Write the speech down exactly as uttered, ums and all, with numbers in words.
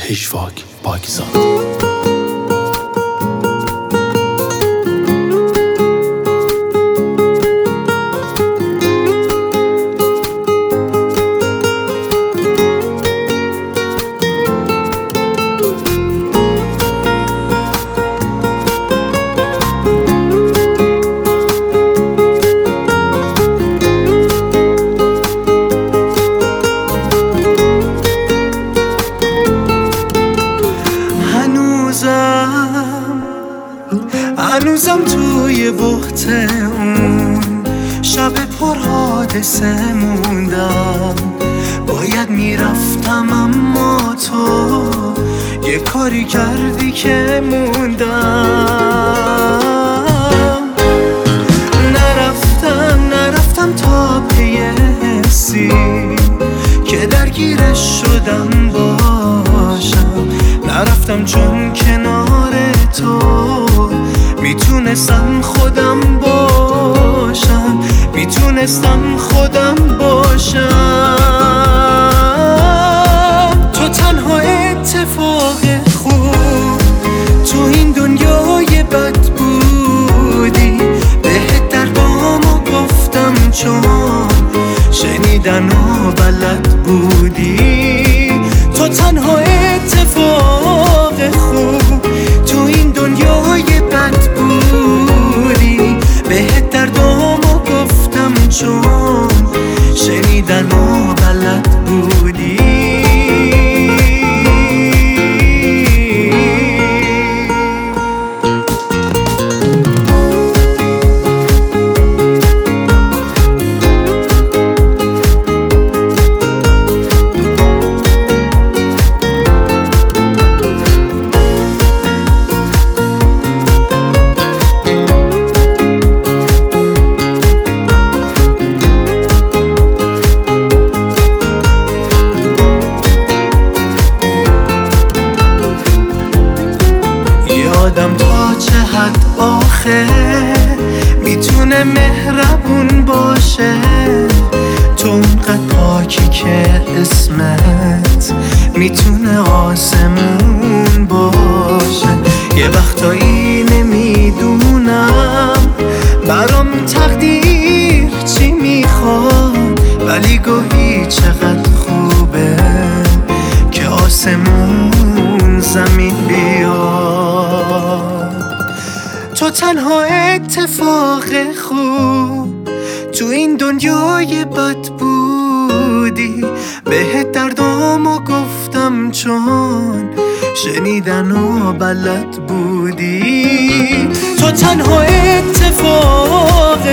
هیچواک پاکیزاد. هنوزم توی بحت اون شب پر حادثه موندم. باید میرفتم اما تو یه کاری کردی که موندم. نرفتم نرفتم تا پی حسی که درگیرش شدم باشم. نرفتم چون کنار تو میتونستم خودم باشم، میتونستم خودم باشم. تو تنها اتفاق خوب تو این دنیای بد بودی. بهت دردامو گفتم چون شنیدن و بلد بودی. تو تنها اتفاق خوب تو این دنیای بد بودی. بهت دردامو گفتم چون شنیدن و بلد بودی. آدم تا چه حد آخه میتونه مهربون باشه. تو اونقدر پاکی که اسمت میتونه آسمون باشه. یه وقتایی نمیدونم برام تقدیر چی میخواد، ولی گاهی چقدر خوبه که آسمون زمین بیاد. تو تنها اتفاق خوب تو این دنیای بد بودی. بهت دردامو گفتم چون شنیدن و بلد بودی. تو تنها اتفاق